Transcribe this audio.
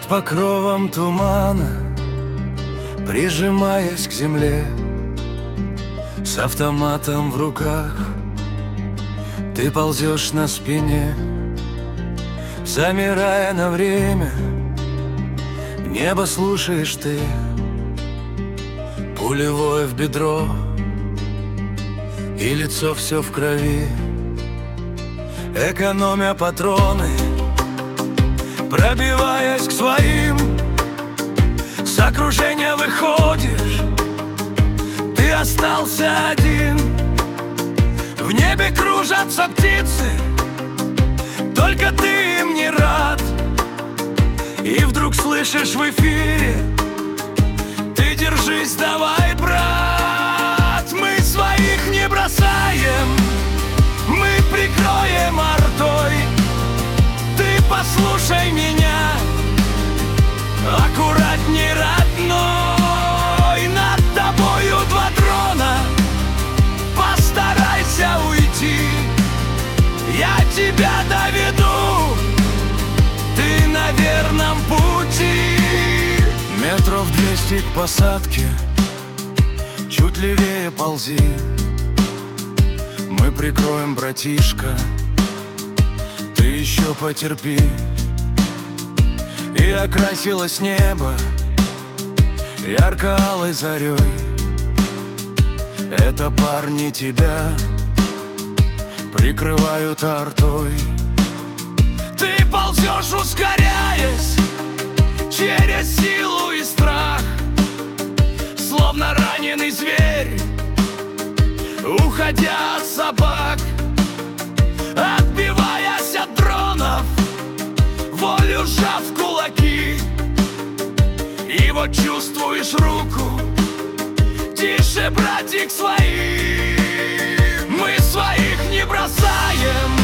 покровом тумана, прижимаясь к земле, с автоматом в руках, ты ползешь на спине, замирая на время. Небо слушаешь ты, пулевое в бедро, и лицо все в крови. Экономя патроны, пробиваясь к своим, с окружения выходишь, ты остался один. В небе кружатся птицы, только ты им не рад. И вдруг слышишь в эфире: ты держись, давай, брат. Мы своих не бросаем, мы прикроем артой. Ты послушай меня, аккуратней, родной. Над тобою 2 дрона, постарайся уйти, я тебя доведу, ты на верном пути. Метров 200 к посадке, чуть левее ползи. Мы прикроем, братишка, ты еще потерпи. И окрасилось небо ярко-алой зарей. Это парни тебя прикрывают артой. Ты ползешь, ускоряясь, через силу и страх, словно раненый зверь, уходя от собак. Отбиваясь от дронов, волю сжав в кулаки. И вот чувствуешь руку: тише, братик, свои. Мы своих не бросаем,